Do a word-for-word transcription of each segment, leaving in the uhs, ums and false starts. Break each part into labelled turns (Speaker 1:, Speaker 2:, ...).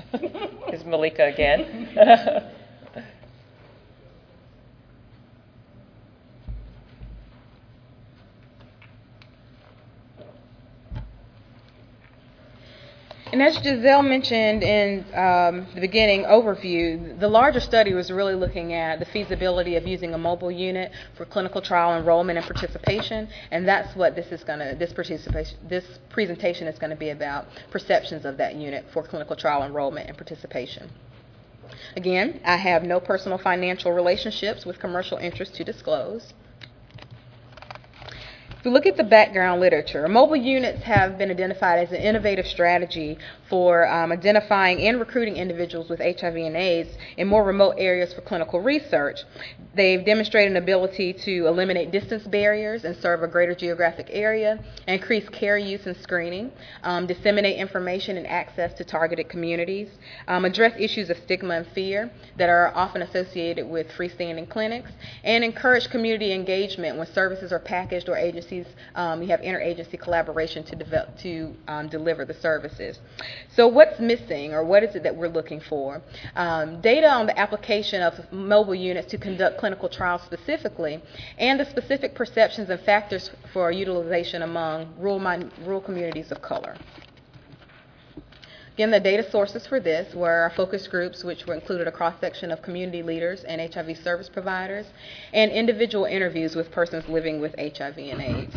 Speaker 1: Is Malika again.
Speaker 2: And as Giselle mentioned in um, the beginning overview, the larger study was really looking at the feasibility of using a mobile unit for clinical trial enrollment and participation, and that's what this is going to, this participation, this presentation is going to be about, perceptions of that unit for clinical trial enrollment and participation. Again, I have no personal financial relationships with commercial interests to disclose. If we look at the background literature, mobile units have been identified as an innovative strategy for um, identifying and recruiting individuals with H I V and AIDS in more remote areas for clinical research. They've demonstrated an ability to eliminate distance barriers and serve a greater geographic area, increase care use and screening, um, disseminate information and access to targeted communities, um, address issues of stigma and fear that are often associated with freestanding clinics, and encourage community engagement when services are packaged or agencies Um, you have interagency collaboration to develop to um, deliver the services. So what's missing, or what is it that we're looking for? Um, data on the application of mobile units to conduct clinical trials specifically, and the specific perceptions and factors for utilization among rural, rural communities of color. Again, the data sources for this were our focus groups, which were included a cross-section of community leaders and H I V service providers, and individual interviews with persons living with H I V and AIDS.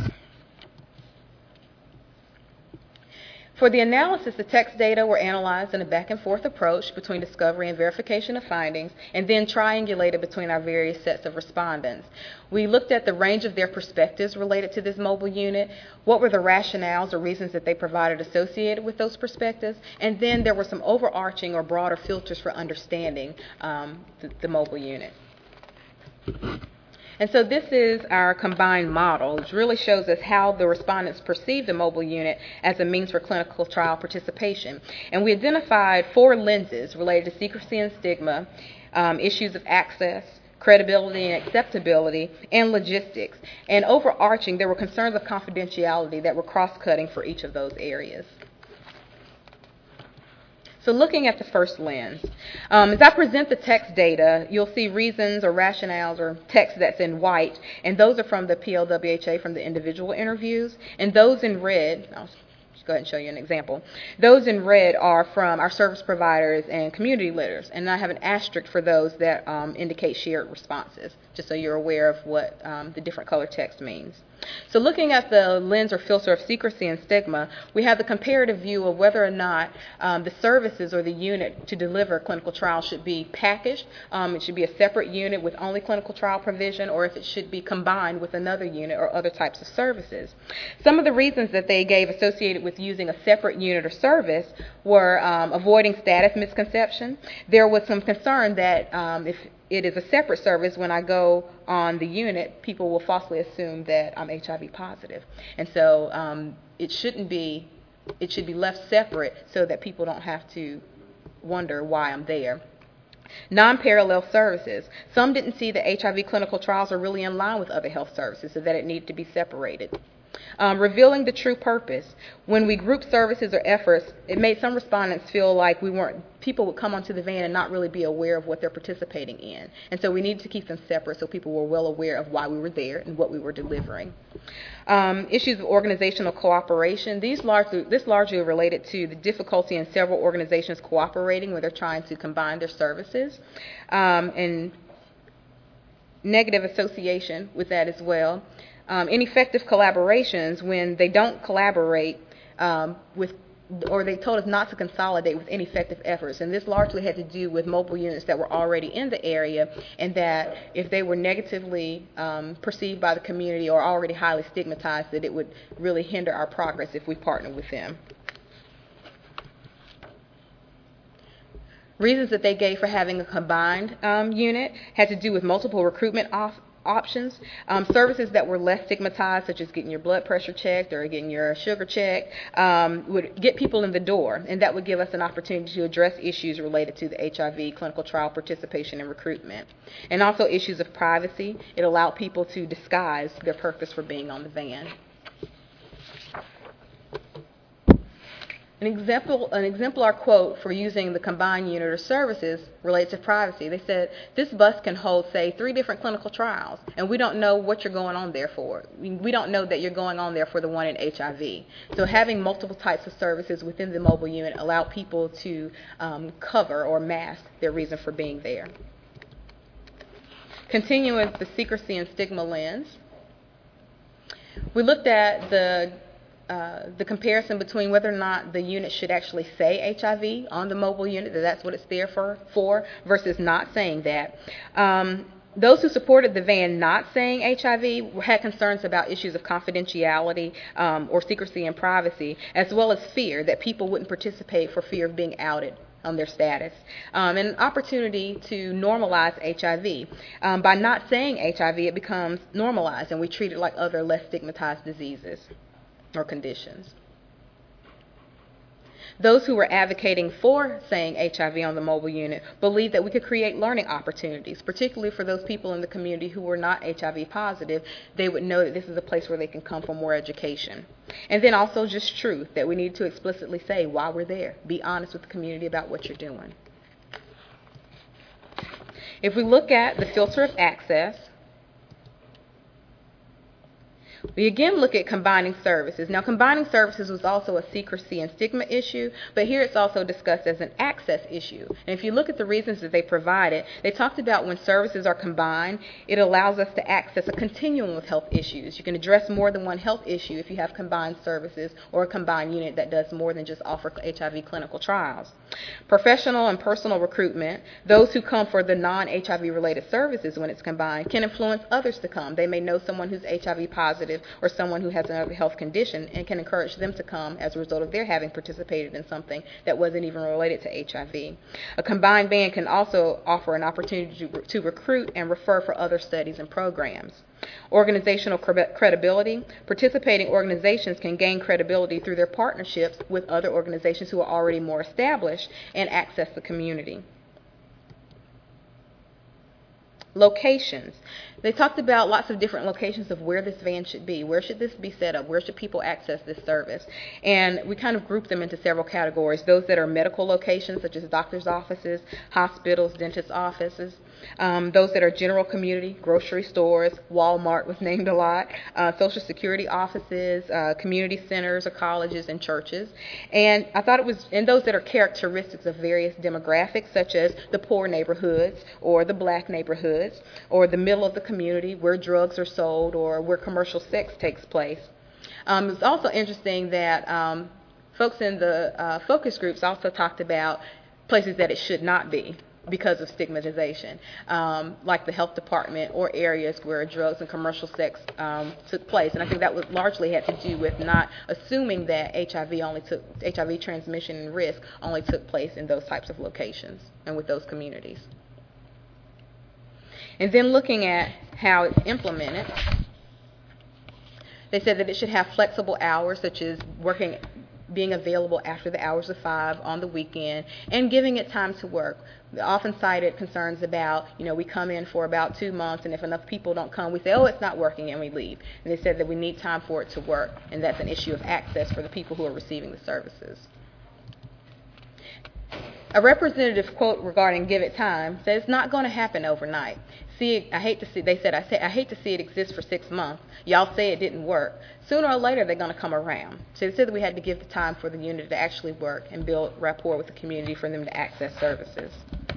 Speaker 2: For the analysis, the text data were analyzed in a back-and-forth approach between discovery and verification of findings, and then triangulated between our various sets of respondents. We looked at the range of their perspectives related to this mobile unit, what were the rationales or reasons that they provided associated with those perspectives, and then there were some overarching or broader filters for understanding um, the, the mobile unit. And so this is our combined model, which really shows us how the respondents perceive the mobile unit as a means for clinical trial participation. And we identified four lenses related to secrecy and stigma, um, issues of access, credibility and acceptability, and logistics. And overarching, there were concerns of confidentiality that were cross-cutting for each of those areas. So looking at the first lens, um, as I present the text data, you'll see reasons or rationales or text that's in white, and those are from the P L W H A from the individual interviews, and those in red, I'll just go ahead and show you an example. Those in red are from our service providers and community leaders, and I have an asterisk for those that um, indicate shared responses, just so you're aware of what um, the different color text means. So looking at the lens or filter of secrecy and stigma, we have the comparative view of whether or not um, the services or the unit to deliver clinical trials should be packaged, um, it should be a separate unit with only clinical trial provision, or if it should be combined with another unit or other types of services. Some of the reasons that they gave associated with using a separate unit or service were um, avoiding status misconception. There was some concern that um, if it is a separate service, when I go on the unit, people will falsely assume that I'm H I V positive. And so um, it shouldn't be, it should be left separate so that people don't have to wonder why I'm there. Non-parallel services. Some didn't see that H I V clinical trials are really in line with other health services, so that it needed to be separated. Um, revealing the true purpose. When we group services or efforts, it made some respondents feel like we weren't, people would come onto the van and not really be aware of what they're participating in. And so we needed to keep them separate so people were well aware of why we were there and what we were delivering. Um, issues of organizational cooperation. These largely, this largely related to the difficulty in several organizations cooperating when they're trying to combine their services. Um, and negative association with that as well. Um, ineffective collaborations when they don't collaborate um, with, or they told us not to consolidate with ineffective efforts. And this largely had to do with mobile units that were already in the area, and that if they were negatively um, perceived by the community or already highly stigmatized, that it would really hinder our progress if we partnered with them. Reasons that they gave for having a combined um, unit had to do with multiple recruitment off options, um, services that were less stigmatized, such as getting your blood pressure checked or getting your sugar checked, um, would get people in the door, and that would give us an opportunity to address issues related to the H I V clinical trial participation and recruitment. And also issues of privacy. It allowed people to disguise their purpose for being on the van. An example, an exemplar quote for using the combined unit or services relates to privacy. They said, this bus can hold, say, three different clinical trials, and we don't know what you're going on there for. We don't know that you're going on there for the one in H I V. So having multiple types of services within the mobile unit allow people to um, cover or mask their reason for being there. Continuing with the secrecy and stigma lens, we looked at the Uh, the comparison between whether or not the unit should actually say H I V on the mobile unit, that that's what it's there for, for versus not saying that. Um, those who supported the van not saying H I V had concerns about issues of confidentiality um, or secrecy and privacy, as well as fear that people wouldn't participate for fear of being outed on their status, um, and an opportunity to normalize H I V. Um, by not saying H I V, it becomes normalized, and we treat it like other less stigmatized diseases or conditions. Those who were advocating for saying H I V on the mobile unit believed that we could create learning opportunities, particularly for those people in the community who were not H I V positive. They would know that this is a place where they can come for more education. And then also just truth, that we need to explicitly say why we're there. Be honest with the community about what you're doing. If we look at the filter of access, we again look at combining services. Now, combining services was also a secrecy and stigma issue, but here it's also discussed as an access issue. And if you look at the reasons that they provided, they talked about when services are combined, it allows us to access a continuum of health issues. You can address more than one health issue if you have combined services or a combined unit that does more than just offer H I V clinical trials. Professional and personal recruitment, those who come for the non-H I V related services when it's combined, can influence others to come. They may know someone who's H I V positive or someone who has another health condition and can encourage them to come as a result of their having participated in something that wasn't even related to H I V. A combined van can also offer an opportunity to, to recruit and refer for other studies and programs. Organizational credibility. Participating organizations can gain credibility through their partnerships with other organizations who are already more established and access the community. Locations. They talked about lots of different locations of where this van should be. Where should this be set up? Where should people access this service? And we kind of grouped them into several categories. Those that are medical locations, such as doctor's offices, hospitals, dentist offices. Um, those that are general community, grocery stores, Walmart was named a lot, uh, social security offices, uh, community centers or colleges and churches. And I thought it was, and those that are characteristics of various demographics, such as the poor neighborhoods or the black neighborhoods or the middle of the community where drugs are sold or where commercial sex takes place. Um, it's also interesting that um, folks in the uh, focus groups also talked about places that it should not be because of stigmatization, um, like the health department or areas where drugs and commercial sex um, took place. And I think that was largely had to do with not assuming that H I V only took H I V transmission and risk only took place in those types of locations and with those communities. And then looking at how it's implemented, they said that it should have flexible hours, such as working, being available after the hours of five on the weekend, and giving it time to work. They often cited concerns about, you know, we come in for about two months, and if enough people don't come, we say, oh, it's not working, and we leave. And they said that we need time for it to work, and that's an issue of access for the people who are receiving the services. A representative quote regarding give it time says it's not going to happen overnight. See, it, I hate to see. They said, I say, I hate to see it exist for six months. Y'all say it didn't work. Sooner or later, they're going to come around. So they said that we had to give the time for the unit to actually work and build rapport with the community for them to access services.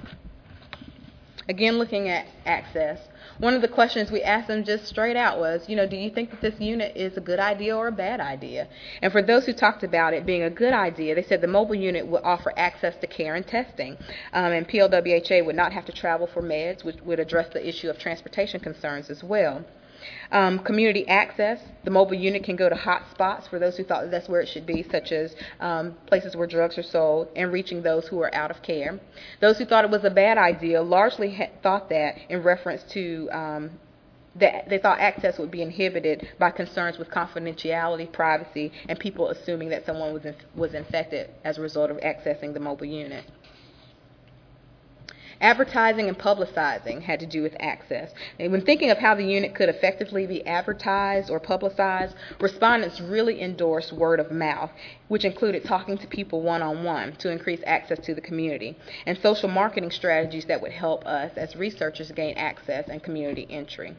Speaker 2: Again, looking at access, one of the questions we asked them just straight out was, you know, do you think that this unit is a good idea or a bad idea? And for those who talked about it being a good idea, they said the mobile unit would offer access to care and testing, um, and P L W H A would not have to travel for meds, which would address the issue of transportation concerns as well. Um, community access, the mobile unit can go to hot spots for those who thought that that's where it should be, such as um, places where drugs are sold, and reaching those who are out of care. Those who thought it was a bad idea largely had thought that in reference to um, that they thought access would be inhibited by concerns with confidentiality, privacy, and people assuming that someone was inf- was infected as a result of accessing the mobile unit. Advertising and publicizing had to do with access. And when thinking of how the unit could effectively be advertised or publicized, respondents really endorsed word of mouth, which included talking to people one-on-one to increase access to the community, and social marketing strategies that would help us as researchers gain access and community entry.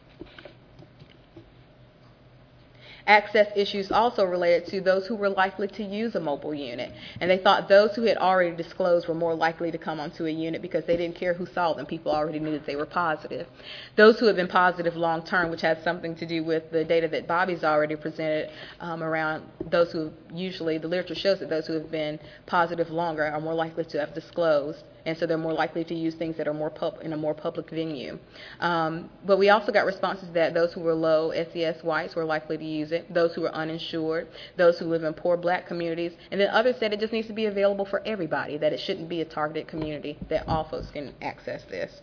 Speaker 2: Access issues also related to those who were likely to use a mobile unit, and they thought those who had already disclosed were more likely to come onto a unit because they didn't care who saw them. People already knew that they were positive. Those who had been positive long term, which had something to do with the data that Bobby's already presented um, around those who usually, the literature shows that those who have been positive longer are more likely to have disclosed, and so they're more likely to use things that are more pub- in a more public venue. Um, but we also got responses that those who were low S E S whites were likely to use it, those who were uninsured, those who live in poor black communities, and then others said it just needs to be available for everybody, that it shouldn't be a targeted community, that all folks can access this.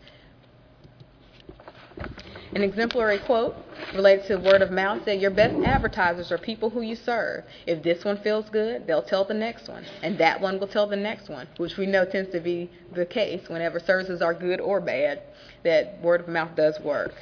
Speaker 2: An exemplary quote related to word of mouth said, "Your best advertisers are people who you serve. If this one feels good, they'll tell the next one, and that one will tell the next one," which we know tends to be the case whenever services are good or bad, that word of mouth does work.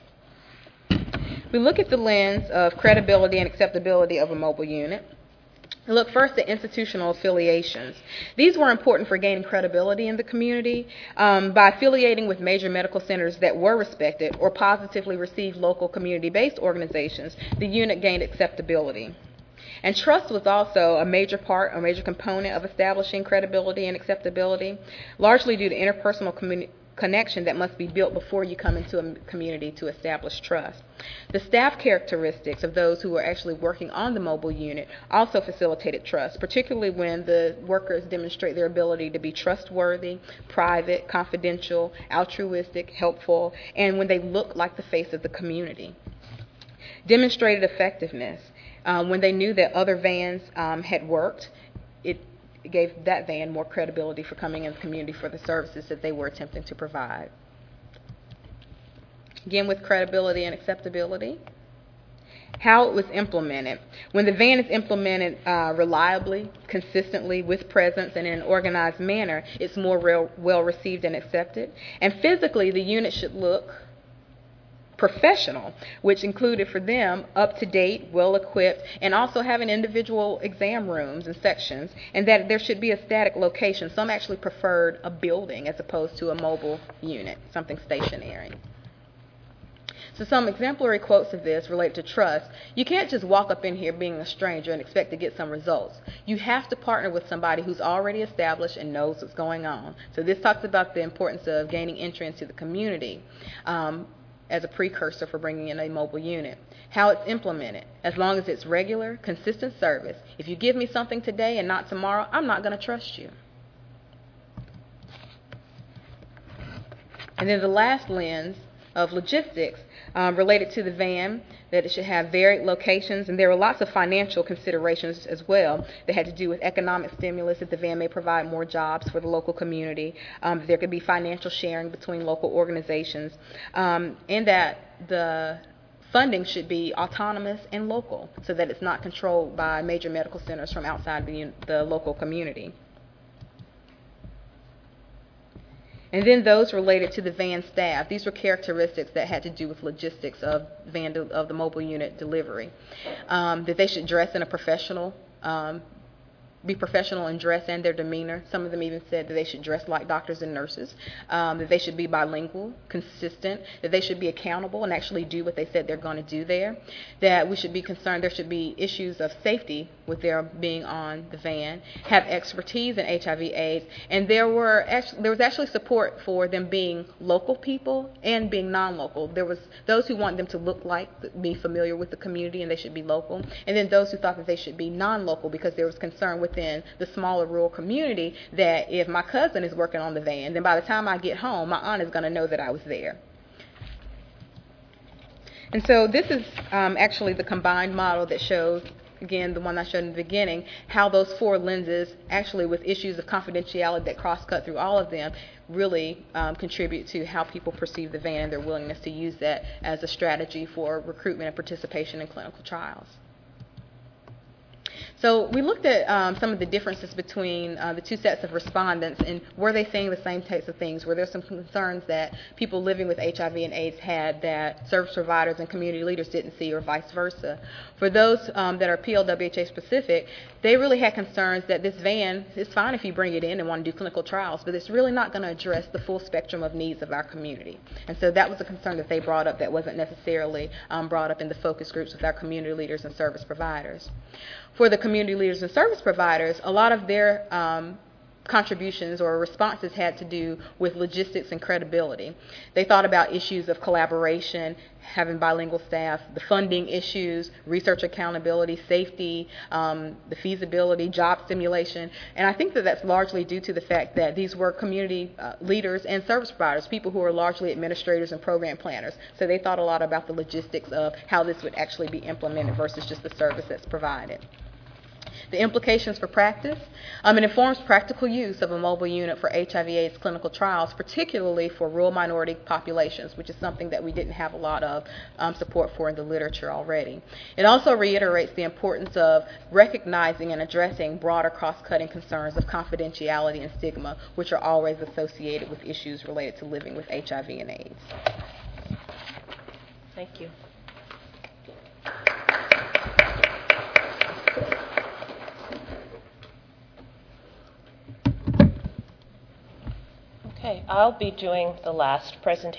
Speaker 2: We look at the lens of credibility and acceptability of a mobile unit. We look first at institutional affiliations. These were important for gaining credibility in the community. Um, by affiliating with major medical centers that were respected or positively received local community-based organizations, the unit gained acceptability. And trust was also a major part, a major component of establishing credibility and acceptability, largely due to interpersonal community connection that must be built before you come into a community to establish trust. The staff characteristics of those who were actually working on the mobile unit also facilitated trust, particularly when the workers demonstrate their ability to be trustworthy, private, confidential, altruistic, helpful, and when they look like the face of the community. Demonstrated effectiveness. Um, when they knew that other vans um, had worked, it It gave that van more credibility for coming in the community for the services that they were attempting to provide. Again, with credibility and acceptability, how it was implemented. When the van is implemented uh, reliably, consistently, with presence, and in an organized manner, it's more real, well received and accepted. And physically, the unit should look professional, which included for them up-to-date, well-equipped, and also having individual exam rooms and sections, and that there should be a static location. Some actually preferred a building as opposed to a mobile unit, something stationary. So some exemplary quotes of this relate to trust. You can't just walk up in here being a stranger and expect to get some results. You have to partner with somebody who's already established and knows what's going on. So this talks about the importance of gaining entry into the community um, as a precursor for bringing in a mobile unit. How it's implemented. As long as it's regular, consistent service. If you give me something today and not tomorrow, I'm not going to trust you. And then the last lens of logistics um, related to the van, that it should have varied locations, and there were lots of financial considerations as well that had to do with economic stimulus, that the van may provide more jobs for the local community, um, there could be financial sharing between local organizations, um, and that the funding should be autonomous and local so that it's not controlled by major medical centers from outside the, the local community. And then those related to the van staff. These were characteristics that had to do with logistics of van de- of the mobile unit delivery. Um, that they should dress in a professional, um, be professional in dress and their demeanor. Some of them even said that they should dress like doctors and nurses, um, that they should be bilingual, consistent, that they should be accountable and actually do what they said they're going to do there, that we should be concerned there should be issues of safety with their being on the van, have expertise in H I V AIDS, and there were actually, there was actually support for them being local people and being non-local. There was those who want them to look like, be familiar with the community, and they should be local, and then those who thought that they should be non-local because there was concern within the smaller rural community that if my cousin is working on the van, then by the time I get home, my aunt is going to know that I was there. And so this is um, actually the combined model that shows, again, the one I showed in the beginning, how those four lenses, actually with issues of confidentiality that cross-cut through all of them, really um, contribute to how people perceive the van and their willingness to use that as a strategy for recruitment and participation in clinical trials. So we looked at um, some of the differences between uh, the two sets of respondents, and were they saying the same types of things? Were there some concerns that people living with H I V and AIDS had that service providers and community leaders didn't see, or vice versa? For those um, that are P L W H A specific, they really had concerns that this van is fine if you bring it in and want to do clinical trials, but it's really not going to address the full spectrum of needs of our community. And so that was a concern that they brought up that wasn't necessarily um, brought up in the focus groups with our community leaders and service providers. For the community leaders and service providers, a lot of their um, contributions or responses had to do with logistics and credibility. They thought about issues of collaboration, having bilingual staff, the funding issues, research accountability, safety, um, the feasibility, job stimulation, and I think that that's largely due to the fact that these were community uh, leaders and service providers, people who are largely administrators and program planners. So they thought a lot about the logistics of how this would actually be implemented versus just the service that's provided. The implications for practice. Um, it informs practical use of a mobile unit for H I V AIDS clinical trials, particularly for rural minority populations, which is something that we didn't have a lot of um, support for in the literature already. It also reiterates the importance of recognizing and addressing broader cross-cutting concerns of confidentiality and stigma, which are always associated with issues related to living with H I V and AIDS.
Speaker 1: Thank you. Okay, I'll be doing the last presentation.